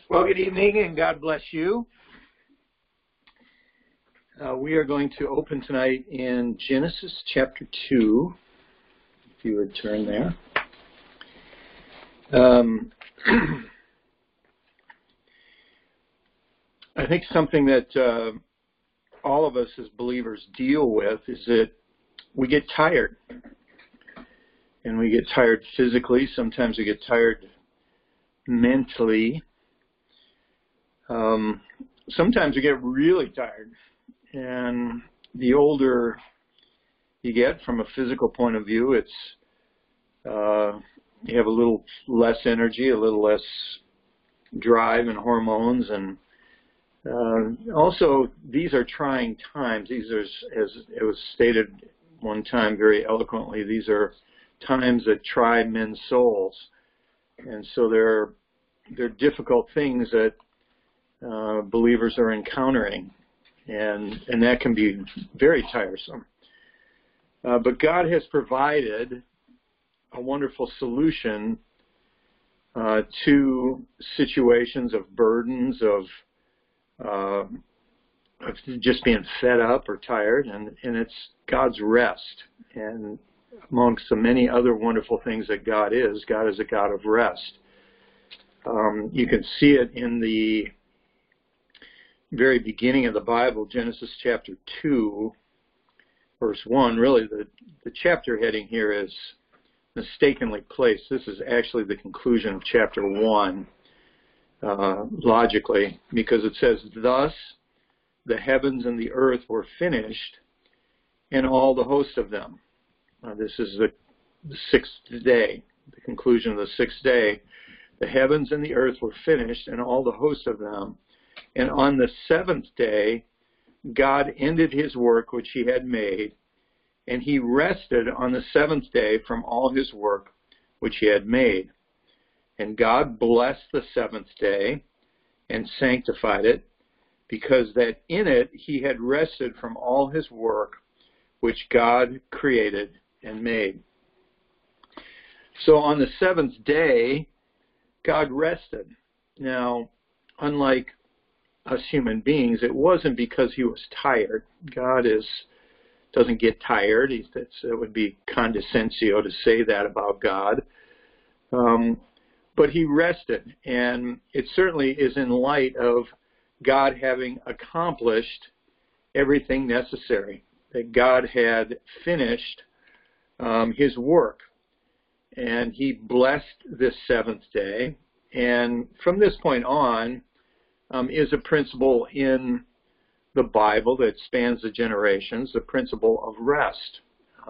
Well, good evening and God bless you. We are going to open tonight in Genesis chapter 2, if you would turn there. I think something that all of us as believers deal with is that we get tired. And we get tired physically. Sometimes we get tired mentally. Sometimes we get really tired, and the older you get from a physical point of view, it's you have a little less energy, a little less drive and hormones, and also these are trying times. These are, as it was stated one time very eloquently, these are times that try men's souls, and so they're difficult things that believers are encountering, and that can be very tiresome. But God has provided a wonderful solution to situations of burdens, of just being fed up or tired, and it's God's rest. And amongst the many other wonderful things that God is a God of rest. You can see it in the very beginning of the Bible, Genesis chapter 2, verse 1. Really, the chapter heading here is mistakenly placed. This is actually the conclusion of chapter 1, logically, because it says, "Thus the heavens and the earth were finished, and all the host of them." This is the sixth day, the conclusion of the sixth day. "The heavens and the earth were finished, and all the host of them. And on the seventh day, God ended his work which he had made, and he rested on the seventh day from all his work which he had made. And God blessed the seventh day and sanctified it, because that in it he had rested from all his work which God created and made." So on the seventh day, God rested. Now, unlike us human beings, it wasn't because he was tired. God doesn't get tired. It would be condescensio to say that about God. But he rested, and it certainly is in light of God having accomplished everything necessary, that God had finished his work. And he blessed this seventh day. And from this point on is a principle in the Bible that spans the generations, the principle of rest.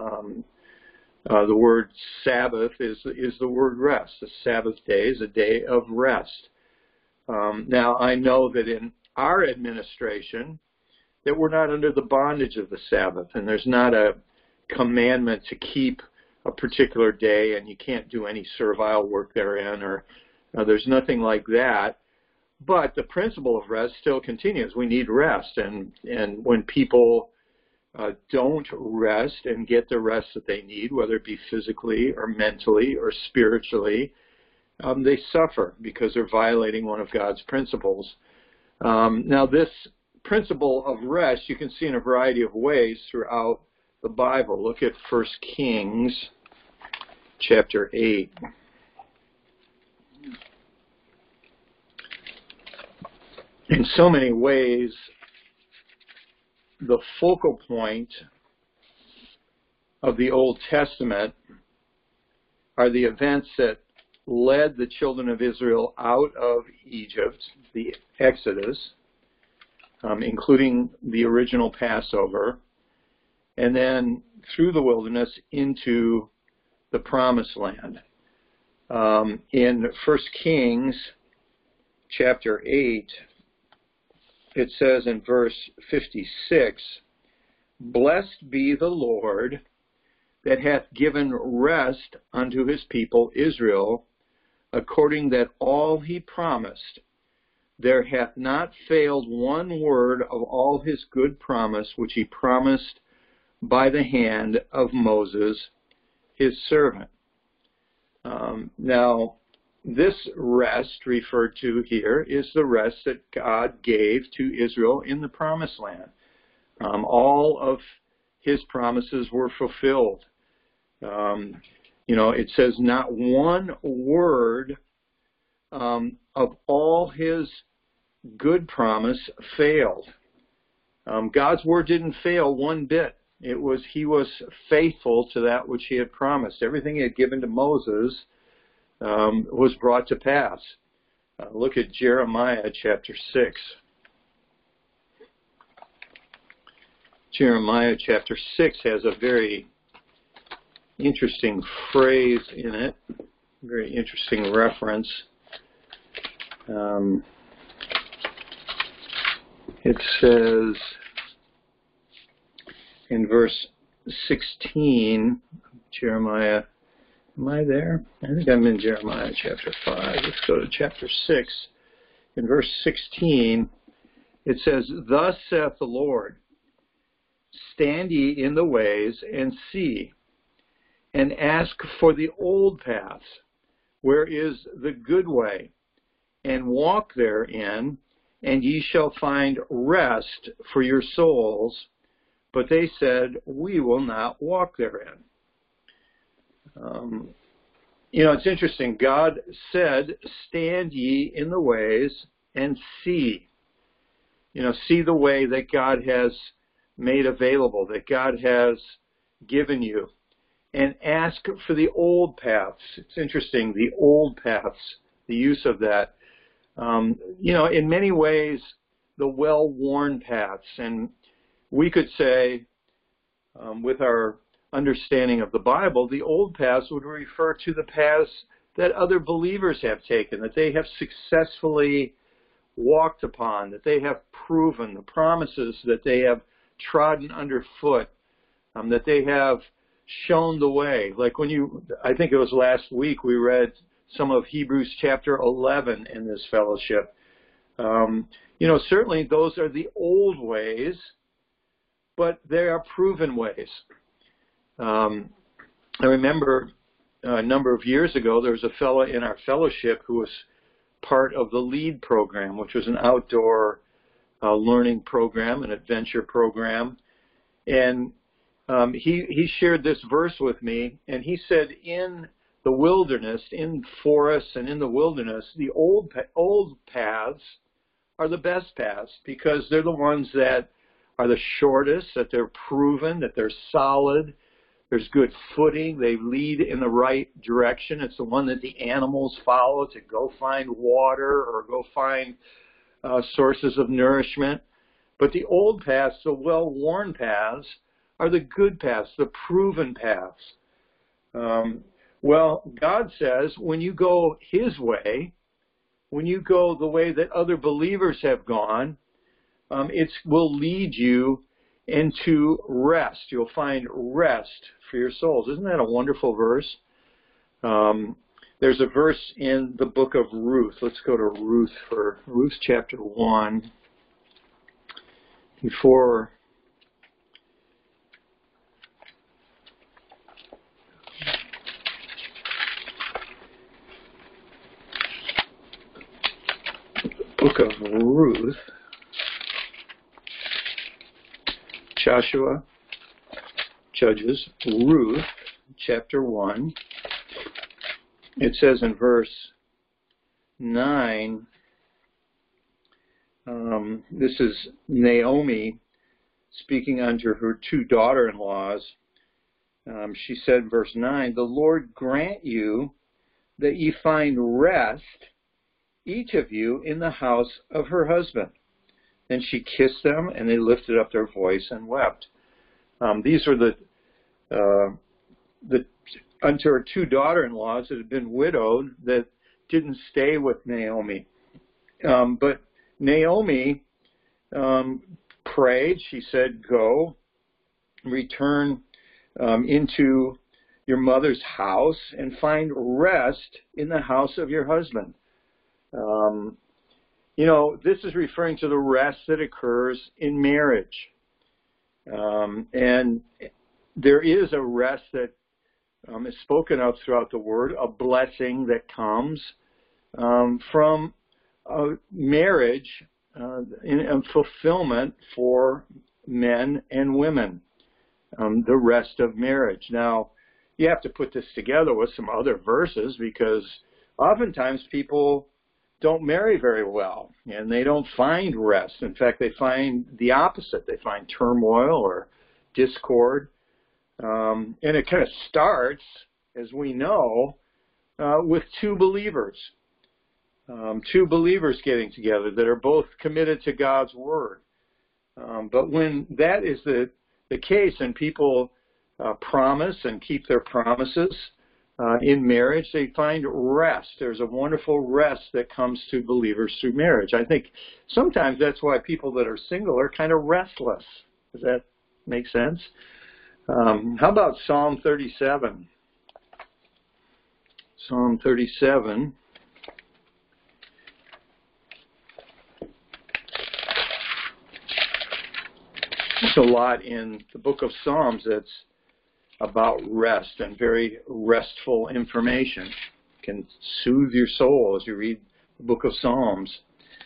The word Sabbath is the word rest. The Sabbath day is a day of rest. Now, I know that in our administration that we're not under the bondage of the Sabbath, and there's not a commandment to keep a particular day, and you can't do any servile work therein, or there's nothing like that. But the principle of rest still continues. We need rest, and when people don't rest and get the rest that they need, whether it be physically or mentally or spiritually, they suffer because they're violating one of God's principles. Now, this principle of rest you can see in a variety of ways throughout the Bible. Look at 1 Kings chapter 8. In so many ways, the focal point of the Old Testament are the events that led the children of Israel out of Egypt, the Exodus, including the original Passover, and then through the wilderness into the Promised Land. In 1 Kings chapter 8, it says in verse 56, "Blessed be the Lord that hath given rest unto his people Israel, according that all he promised. There hath not failed one word of all his good promise, which he promised by the hand of Moses, his servant." Now, this rest referred to here is the rest that God gave to Israel in the Promised Land. All of his promises were fulfilled. It says not one word of all his good promise failed. God's word didn't fail one bit. He was faithful to that which he had promised. Everything he had given to Moses was brought to pass. Look at Jeremiah chapter 6. Jeremiah chapter 6 has a very interesting phrase in it, very interesting reference. It says in verse 16, Jeremiah, am I there? I think I'm in Jeremiah chapter 5. Let's go to chapter 6. In verse 16, it says, Thus saith the Lord, stand ye in the ways and see, and ask for the old paths, where is the good way, and walk therein, and ye shall find rest for your souls. But they said, we will not walk therein. It's interesting. God said, stand ye in the ways and see. See the way that God has made available, that God has given you. And ask for the old paths. It's interesting, the old paths, the use of that. In many ways, the well-worn paths. And we could say, with our understanding of the Bible, the old paths would refer to the paths that other believers have taken, that they have successfully walked upon, that they have proven, the promises that they have trodden underfoot, that they have shown the way. Like I think it was last week, we read some of Hebrews chapter 11 in this fellowship. Certainly those are the old ways, but they are proven ways. I remember a number of years ago, there was a fellow in our fellowship who was part of the LEAD program, which was an outdoor learning program, an adventure program. And he shared this verse with me, and he said in the wilderness, in forests and in the wilderness, the old paths are the best paths because they're the ones that are the shortest, that they're proven, that they're solid, there's good footing, they lead in the right direction. It's the one that the animals follow to go find water or go find sources of nourishment. But the old paths, the well-worn paths, are the good paths, the proven paths. God says when you go his way, when you go the way that other believers have gone, it will lead you into rest. You'll find rest for your souls. Isn't that a wonderful verse? There's a verse in the book of Ruth. Let's go to Ruth for Ruth chapter 1. Before book of Ruth, Joshua, Judges, Ruth, chapter 1. It says in verse 9, this is Naomi speaking unto her two daughter-in-laws. She said in verse 9, the Lord grant you that ye find rest, each of you, in the house of her husband. Then she kissed them, and they lifted up their voice and wept. These were the unto her two daughter-in-laws that had been widowed that didn't stay with Naomi. But Naomi prayed. She said, go, return into your mother's house and find rest in the house of your husband. This is referring to the rest that occurs in marriage. And there is a rest that is spoken of throughout the Word, a blessing that comes from marriage and fulfillment for men and women, the rest of marriage. Now, you have to put this together with some other verses, because oftentimes people don't marry very well, and they don't find rest. In fact, they find the opposite. They find turmoil or discord. And it kind of starts, as we know, with two believers getting together that are both committed to God's Word. But when that is the case, and people promise and keep their promises in marriage, they find rest. There's a wonderful rest that comes to believers through marriage. I think sometimes that's why people that are single are kind of restless. Does that make sense? How about Psalm 37? Psalm 37. There's a lot in the book of Psalms that's about rest, and very restful information. It can soothe your soul as you read the book of Psalms.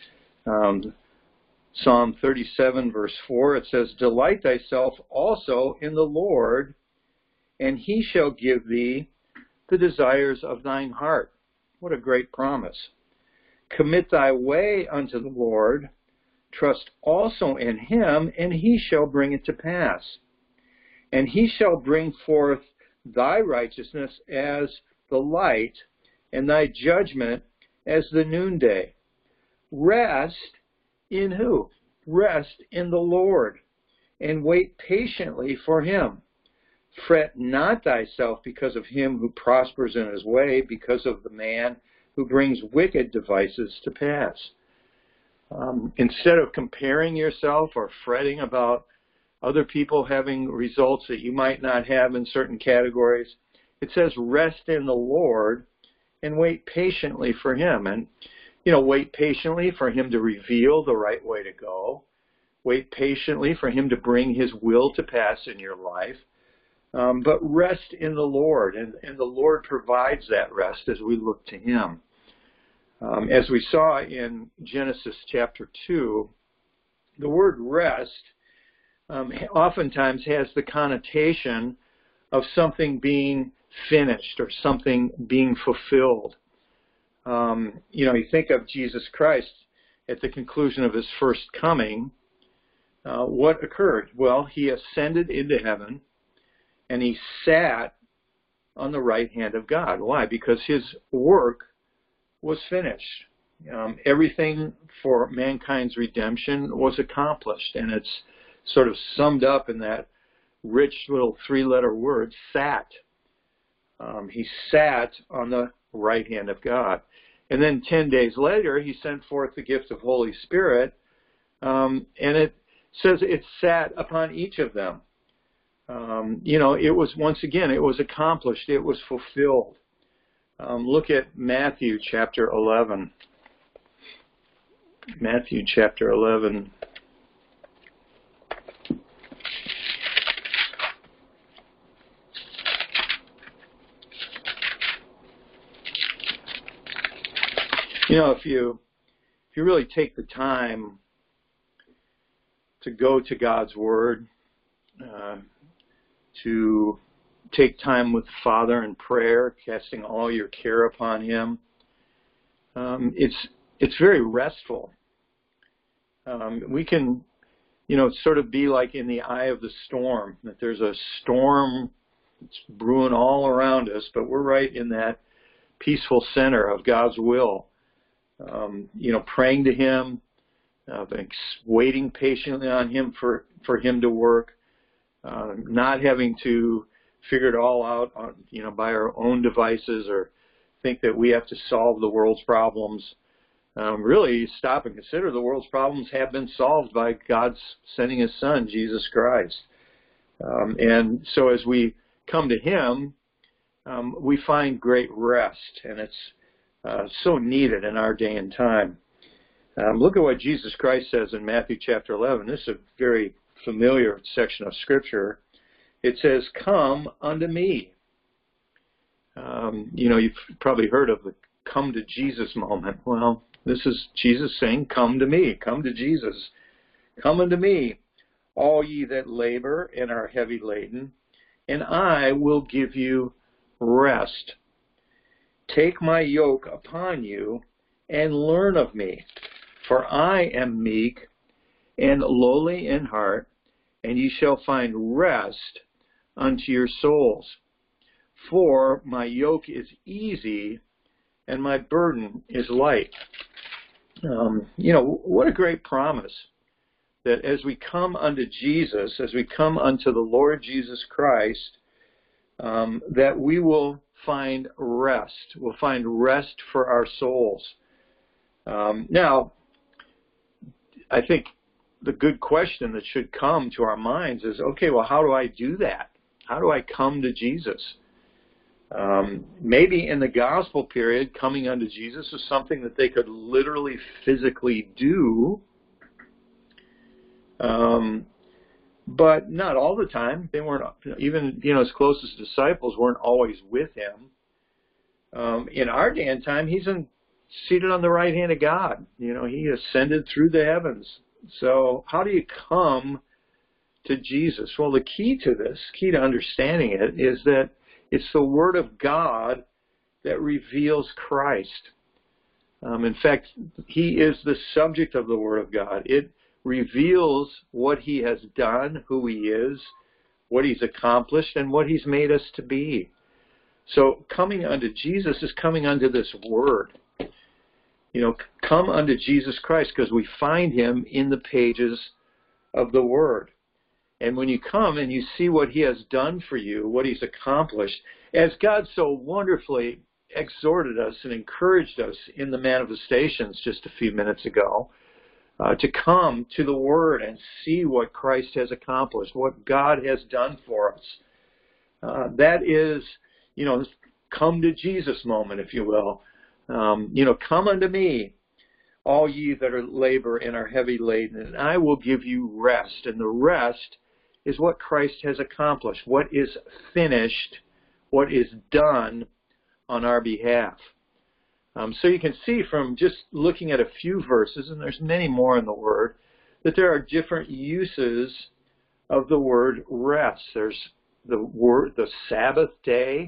Psalm 37, verse 4, it says, "Delight thyself also in the Lord, and he shall give thee the desires of thine heart." What a great promise. "Commit thy way unto the Lord, trust also in him, and he shall bring it to pass. And he shall bring forth thy righteousness as the light, and thy judgment as the noonday." Rest in who? Rest in the Lord, and wait patiently for him. Fret not thyself because of him who prospers in his way, because of the man who brings wicked devices to pass. Instead of comparing yourself or fretting about other people having results that you might not have in certain categories, it says rest in the Lord and wait patiently for him. And, wait patiently for him to reveal the right way to go. Wait patiently for him to bring his will to pass in your life. But rest in the Lord, and the Lord provides that rest as we look to him. As we saw in Genesis chapter 2, the word rest oftentimes has the connotation of something being finished or something being fulfilled. You think of Jesus Christ at the conclusion of his first coming. What occurred? Well, he ascended into heaven, and he sat on the right hand of God. Why? Because his work was finished. Everything for mankind's redemption was accomplished, and it's sort of summed up in that rich little three-letter word, sat. He sat on the right hand of God. And then 10 days later, he sent forth the gift of Holy Spirit, and it says it sat upon each of them. It was, once again, it was accomplished. It was fulfilled. Look at Matthew chapter 11. Matthew chapter 11. If you really take the time to go to God's Word, to take time with the Father in prayer, casting all your care upon him, it's very restful. We can, sort of be like in the eye of the storm, that there's a storm that's brewing all around us, but we're right in that peaceful center of God's will. Praying to him, waiting patiently on him for him to work, not having to figure it all out by our own devices or think that we have to solve the world's problems. Really stop and consider the world's problems have been solved by God's sending his Son, Jesus Christ. And so as we come to him, we find great rest, and it's so needed in our day and time. Look at what Jesus Christ says in Matthew chapter 11. This is a very familiar section of Scripture. It says, "Come unto me." You've probably heard of the come to Jesus moment. Well, this is Jesus saying, come to me, come to Jesus. Come unto me, all ye that labor and are heavy laden, and I will give you rest. Take my yoke upon you and learn of me, for I am meek and lowly in heart, and ye shall find rest unto your souls. For my yoke is easy and my burden is light. What a great promise that as we come unto Jesus, as we come unto the Lord Jesus Christ, that we will find rest. We'll find rest for our souls. Now, I think the good question that should come to our minds is, okay, well, how do I do that? How do I come to Jesus? Maybe in the gospel period, coming unto Jesus was something that they could literally, physically do, but not all the time. They weren't, even his closest disciples weren't always with him. In our day and time, he's seated on the right hand of God. He ascended through the heavens. So how do you come to Jesus? Well, the key to this, key to understanding it, is that it's the Word of God that reveals Christ. In fact, He is the subject of the Word of God. It reveals what He has done, who He is, what He's accomplished, and what He's made us to be. So coming unto Jesus is coming unto this Word. Come unto Jesus Christ, because we find Him in the pages of the Word. And when you come and you see what He has done for you, what He's accomplished, as God so wonderfully exhorted us and encouraged us in the manifestations just a few minutes ago, to come to the Word and see what Christ has accomplished, what God has done for us. That is, come to Jesus moment, if you will. Come unto me, all ye that are labor and are heavy laden, and I will give you rest. And the rest is what Christ has accomplished, what is finished, what is done on our behalf. So you can see from just looking at a few verses, and there's many more in the Word, that there are different uses of the word rest. There's the Sabbath day.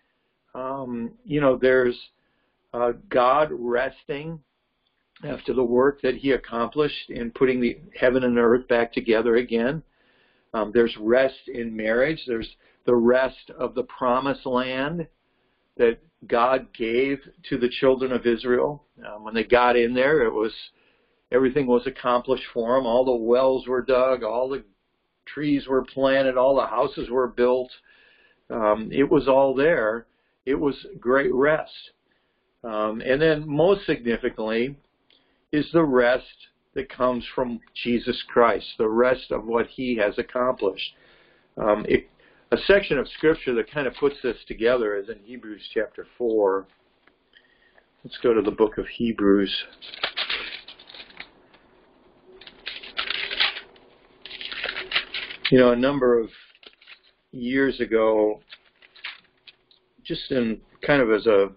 There's God resting after the work that He accomplished in putting the heaven and earth back together again. There's rest in marriage. There's the rest of the promised land that God gave to the children of Israel. When they got in there, everything was accomplished for them. All the wells were dug, all the trees were planted, all the houses were built. It was all there. It was great rest. And then most significantly is the rest that comes from Jesus Christ, the rest of what He has accomplished. A section of Scripture that kind of puts this together is in Hebrews chapter 4. Let's go to the book of Hebrews. A number of years ago, just in kind of as a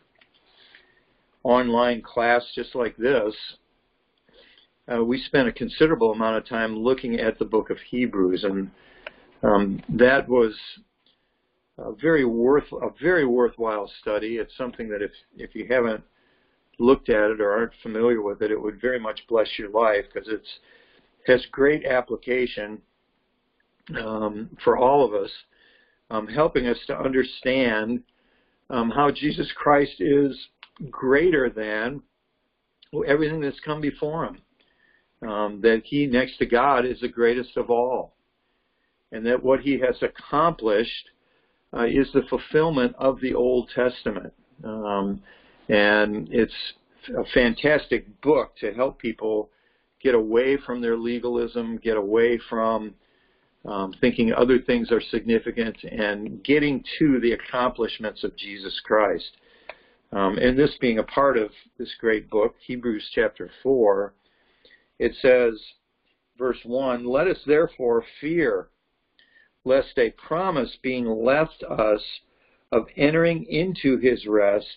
online class just like this, we spent a considerable amount of time looking at the book of Hebrews, and that was a very worthwhile study. It's something that if you haven't looked at it or aren't familiar with it, it would very much bless your life, because it has great application for all of us, helping us to understand how Jesus Christ is greater than everything that's come before Him. That He, next to God, is the greatest of all. And that what He has accomplished is the fulfillment of the Old Testament. And it's a fantastic book to help people get away from their legalism, get away from thinking other things are significant, and getting to the accomplishments of Jesus Christ. And this being a part of this great book, Hebrews chapter 4, it says, verse 1, "Let us therefore fear, lest a promise being left us of entering into His rest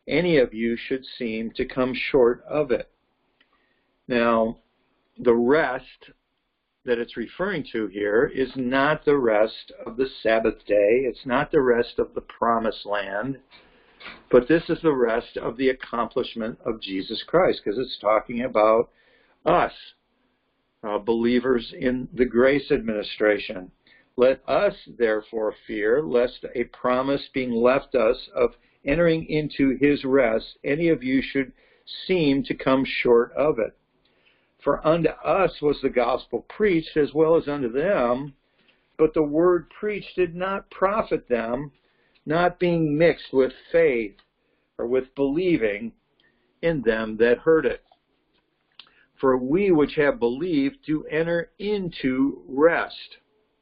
any of you should seem to come short of it. Now, the rest that it's referring to here is not the rest of the Sabbath day. It's not the rest of the promised land. But this is the rest of the accomplishment of Jesus Christ, because it's talking about us, believers in the grace administration. Let us, therefore, fear, lest a promise being left us of entering into his rest, any of you should seem to come short of it. For unto us was the gospel preached as well as unto them, but the word preached did not profit them, not being mixed with faith or with believing in them that heard it. For we which have believed do enter into rest.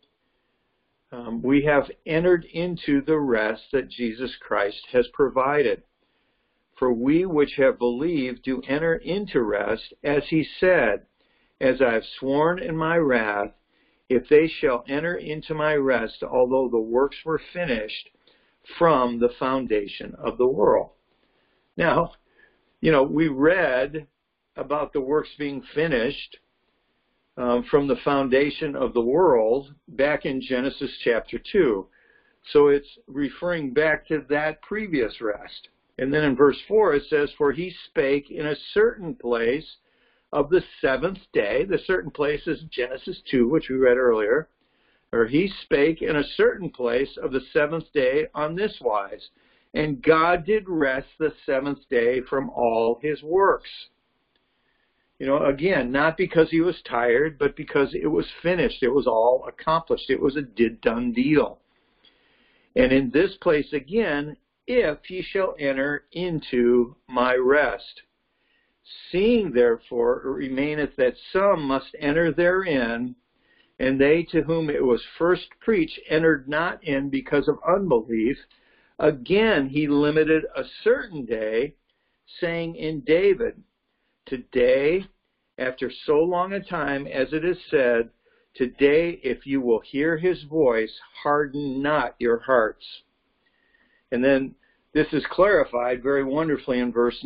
We have entered into the rest that Jesus Christ has provided. For we which have believed do enter into rest, as he said, as I have sworn in my wrath, if they shall enter into my rest, although the works were finished from the foundation of the world. Now, we read about the works being finished from the foundation of the world back in Genesis chapter 2. So it's referring back to that previous rest. And then in verse 4 it says, for he spake in a certain place of the seventh day. The certain place is Genesis 2, which we read earlier. Or he spake in a certain place of the seventh day on this wise, and God did rest the seventh day from all his works. Again, not because he was tired, but because it was finished. It was all accomplished. It was a done deal. And in this place again, if ye shall enter into my rest. Seeing therefore it remaineth that some must enter therein, and they to whom it was first preached entered not in because of unbelief, again he limited a certain day, saying in David, today, after so long a time, as it is said, today, if you will hear his voice, harden not your hearts. And then this is clarified very wonderfully in verse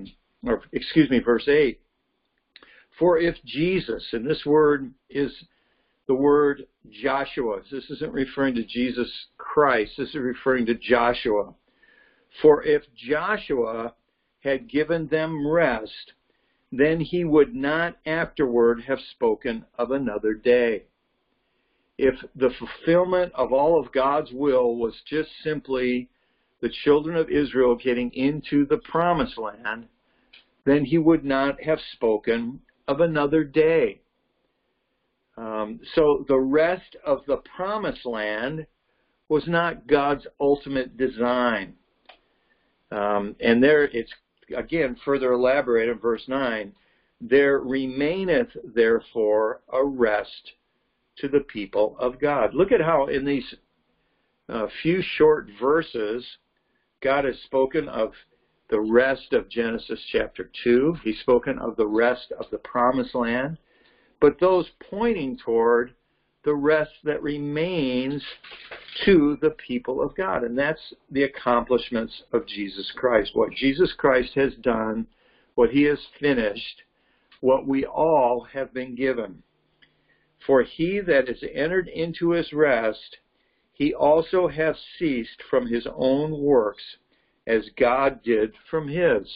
8. For if Jesus, and this word is the word Joshua. This isn't referring to Jesus Christ. This is referring to Joshua. For if Joshua had given them rest, then he would not afterward have spoken of another day. If the fulfillment of all of God's will was just simply the children of Israel getting into the promised land, then he would not have spoken of another day. So the rest of the promised land was not God's ultimate design. And there it's, again, further elaborated in verse 9. There remaineth, therefore, a rest to the people of God. Look at how in these few short verses, God has spoken of the rest of Genesis chapter 2. He's spoken of the rest of the promised land. But those pointing toward the rest that remains to the people of God. And that's the accomplishments of Jesus Christ. What Jesus Christ has done, what he has finished, what we all have been given. For he that is entered into his rest, he also hath ceased from his own works, as God did from his.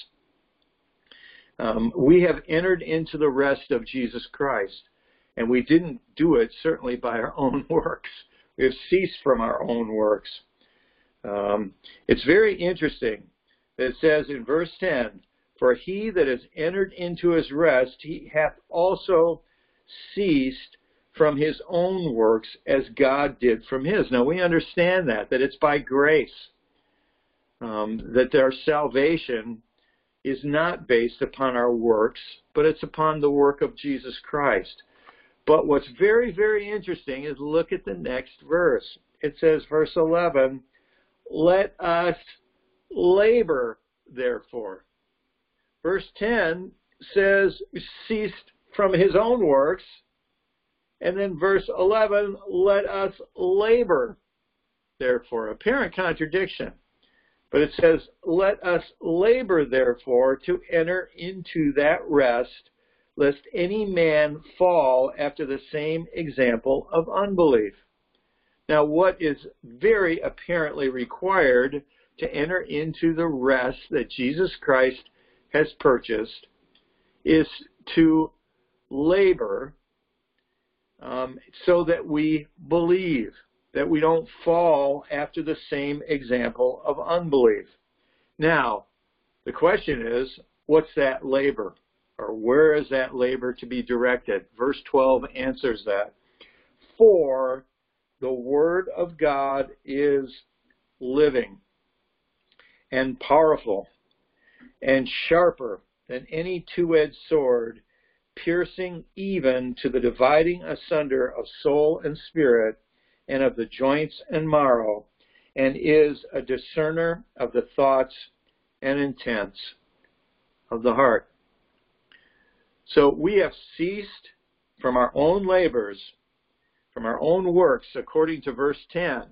We have entered into the rest of Jesus Christ, and we didn't do it certainly by our own works. We have ceased from our own works. It's very interesting that it says in verse 10, for he that has entered into his rest, he hath also ceased from his own works, as God did from his. Now we understand that it's by grace, that our salvation is not based upon our works, but it's upon the work of Jesus Christ. But what's very, very interesting is look at the next verse. It says, verse 11, let us labor, therefore. Verse 10 says, ceased from his own works. And then verse 11, let us labor, therefore. Apparent contradiction. But it says, let us labor, therefore, to enter into that rest, lest any man fall after the same example of unbelief. Now, what is very apparently required to enter into the rest that Jesus Christ has purchased is to labor so that we believe, that we don't fall after the same example of unbelief. Now, the question is, what's that labor? Or where is that labor to be directed? Verse 12 answers that. For the word of God is living and powerful and sharper than any two-edged sword, piercing even to the dividing asunder of soul and spirit, and of the joints and marrow, and is a discerner of the thoughts and intents of the heart. So we have ceased from our own labors, from our own works, according to verse 10.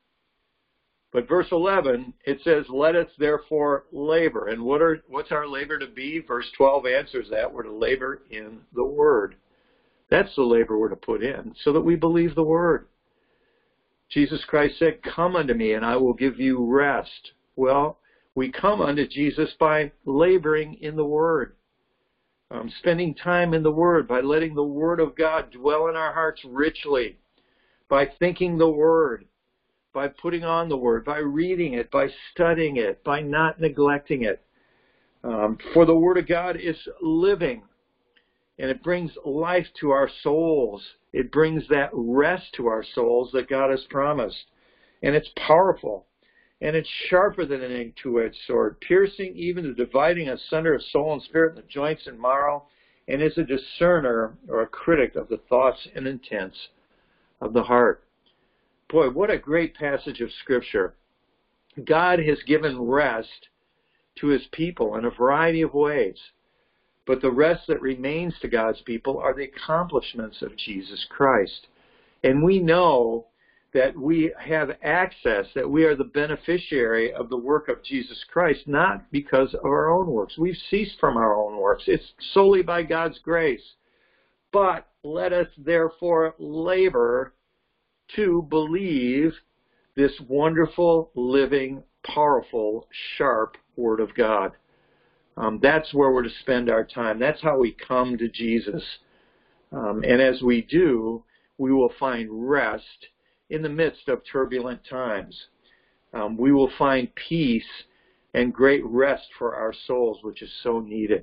But verse 11, it says, let us therefore labor. And what's our labor to be? Verse 12 answers that. We're to labor in the Word. That's the labor we're to put in, so that we believe the Word. Jesus Christ said, come unto me, and I will give you rest. Well, we come unto Jesus by laboring in the Word. Spending time in the Word, by letting the Word of God dwell in our hearts richly, by thinking the Word, by putting on the Word, by reading it, by studying it, by not neglecting it. For the Word of God is living, and it brings life to our souls. It brings that rest to our souls that God has promised. And it's powerful, and it's sharper than any two-edged sword, piercing even to dividing asunder of soul and spirit and the joints and marrow, and is a discerner or a critic of the thoughts and intents of the heart. Boy, what a great passage of Scripture. God has given rest to His people in a variety of ways. But the rest that remains to God's people are the accomplishments of Jesus Christ. And we know that we have access, that we are the beneficiary of the work of Jesus Christ, not because of our own works. We've ceased from our own works. It's solely by God's grace. But let us therefore labor to believe this wonderful, living, powerful, sharp Word of God. That's where we're to spend our time. That's how we come to Jesus. And as we do, we will find rest in the midst of turbulent times. We will find peace and great rest for our souls, which is so needed.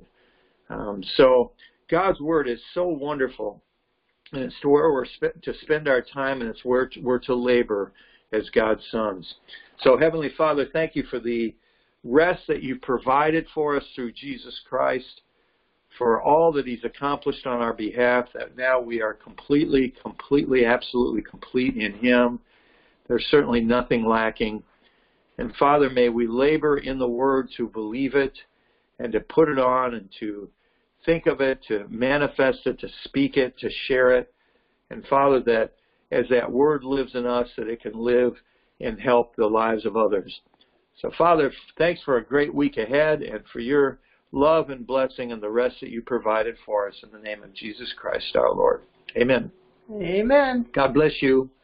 So God's Word is so wonderful. And it's to where we're to spend our time, and it's where we're to labor as God's sons. So, Heavenly Father, thank you for the rest that you've provided for us through Jesus Christ, for all that He's accomplished on our behalf, that now we are completely, absolutely complete in Him. There's certainly nothing lacking. And, Father, may we labor in the Word to believe it and to put it on and to think of it, to manifest it, to speak it, to share it. And Father, that as that Word lives in us, that it can live and help the lives of others. So Father, thanks for a great week ahead and for your love and blessing and the rest that you provided for us in the name of Jesus Christ our Lord. Amen. Amen. God bless you.